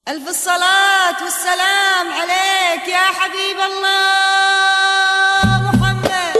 ألف الصلاة والسلام عليك يا حبيب الله محمد.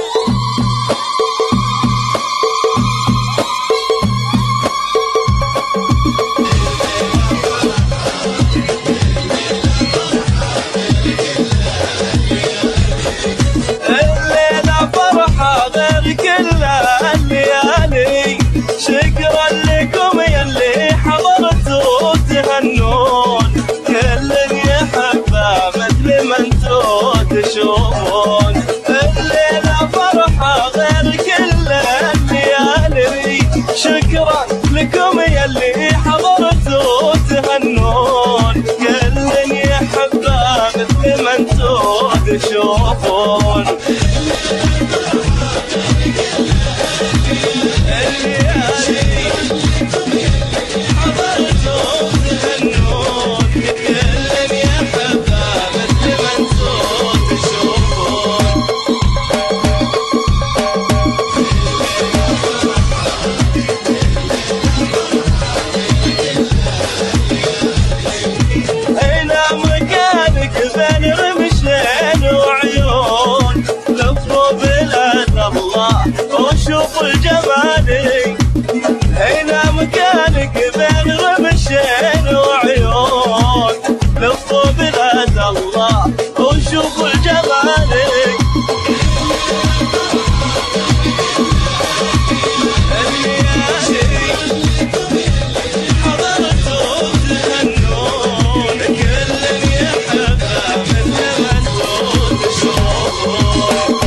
الليلة فرحة غير كل الليالي، شكرا لكم يلي حضرتوا تهنون، كل يحبه مثل ما انتو تشوفون. الليلة فرحة غير كل الليالي، شكرا لكم يلي حضرتوا تهنون، كل يحبه مثل ما انتو تشوفون. وشوف الجمالي هنا مكانك بين رمشين وعيون، لفوا بلاد الله وشوف الجمالي. حضرتوا تهنون، كل يحبه مثل ما انتو تشوفون.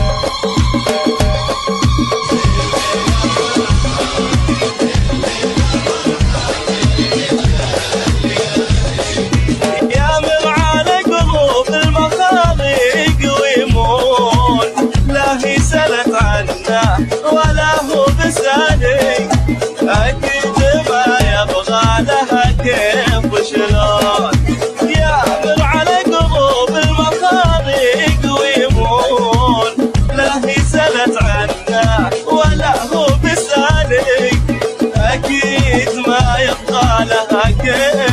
ولا هو بسالي أكيد ما يبغى لها كيف وشلون، يعمر على قلوب المخارق ويمون، لا هي سألت عنه ولا هو بسالي أكيد ما يبغى لها كيف